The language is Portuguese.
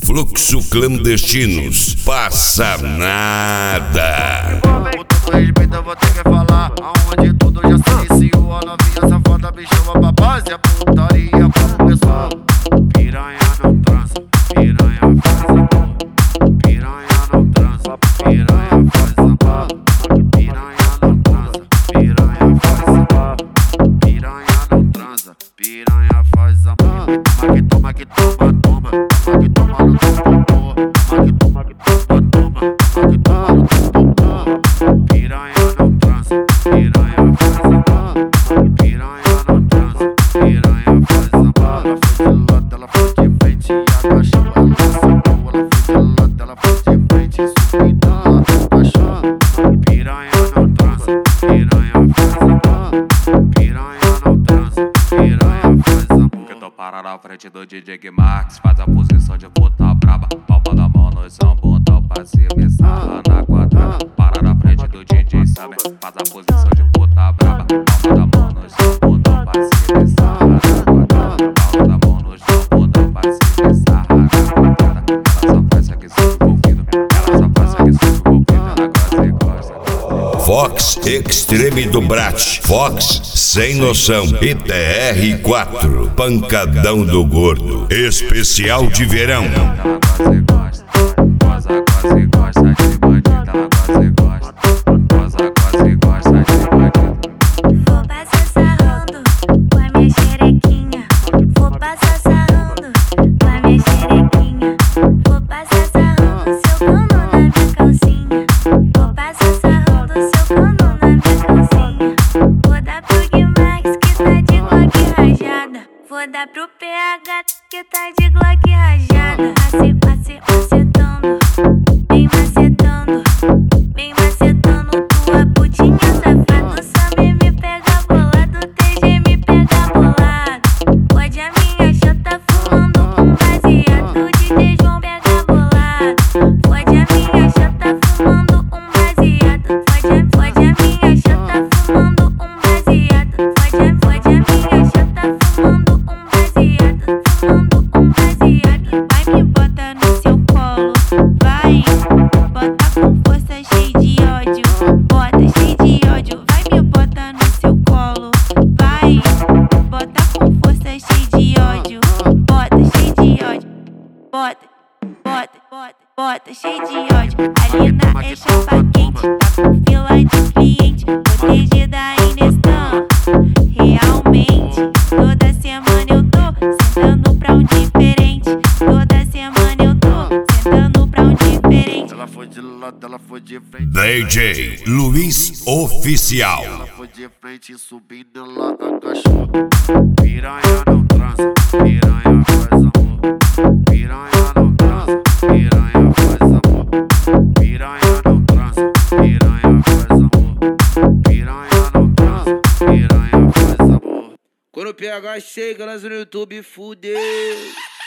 Fluxo Clandestinos, passa nada. Com respeito eu vou ter que falar, aonde tudo já se iniciou. A novinha safada me chama pra paz e a putaria começou. Piranha não transa, piranha faz amor. Piranha não transa, piranha faz amor. Piranha não transa, piranha faz amor. Piranha não transa, piranha faz amor. Toma que toma, toma, toma que toma no teu popô. Toma que toma, toma, toma, toma que toma no teu popô. Piranha não transa, piranha faz amor. Piranha não transa, piranha faz amor. Ela foi de lado, ela foi de frente e agachou. Ela sentou, ela foi de lado, ela foi de frente e subiu, agachou. Piranha não transa, piranha faz amor. Piranha não transa, piranha faz amor. Que tô parado na frente do DJ Max, faz a posição de puta braba. Palma da mão no chão, botão pra cima e sarra na quadrada. Para na frente do DJ Summer, faz a posição de puta braba. Palma da mão no chão, botão pra cima e sarra na quadrada. Palma da mão no chão, botão pra cima e sarra na quadrada. Ela só faz aqui sob envolvido, ela só faz aqui sob envolvido. Ela gosta e gosta. Fox Extreme do Brat, Fox Sem Noção e TR4, Pancadão do Gordo, especial de verão. Ela gosta e gosta, gosta e gosta de bandido. Ela gosta e gosta, gosta e gosta de bandido. Vou passar sarrando com a minha xerequinha. Vou passar sarrando com a minha xerequinha. Vou passar sarrando seu cano na minha calcinha. Vou passar sarrando seu cano na minha calcinha. Vou dar pro Guimax que tá de Glock rajada. Vou dar pro PH que tá de Glock rajada. Macetando, vem macetando, vem macetando tua putinha safada. Sabe me pega bolado, TG me pega bolado. Pode a minha chata fumando um baseado. DJ João pega bolado. Pode a minha chata fumando um baseado. Pode a minha chata fumando um baseado. Pode a minha chata fumando um baseado. Fumando um baseado. Vai me bota no seu colo, vai. Bota com força, cheio de ódio. Bota cheio de ódio. Vai me bota no seu colo, vai. Bota com força, cheio de ódio. Bota cheio de ódio. Bota cheio de ódio. A Lina é chapa quente, tá com fila de cliente. Protegida em Nestan, realmente. Toda semana eu tô sentando pra um diferente. Toda semana eu tô sentando pra um diferente. Ela foi de lado, ela foi de frente. DJ Luiz Oficial. Ela foi de frente, subindo, ela agachou. Piranha não transa, piranha faz amor. Piranha não transa, piranha faz amor. Piranha não transa, piranha faz amor. Piranha não transa, piranha faz amor. Quando o PH chega, nós no YouTube fudeu.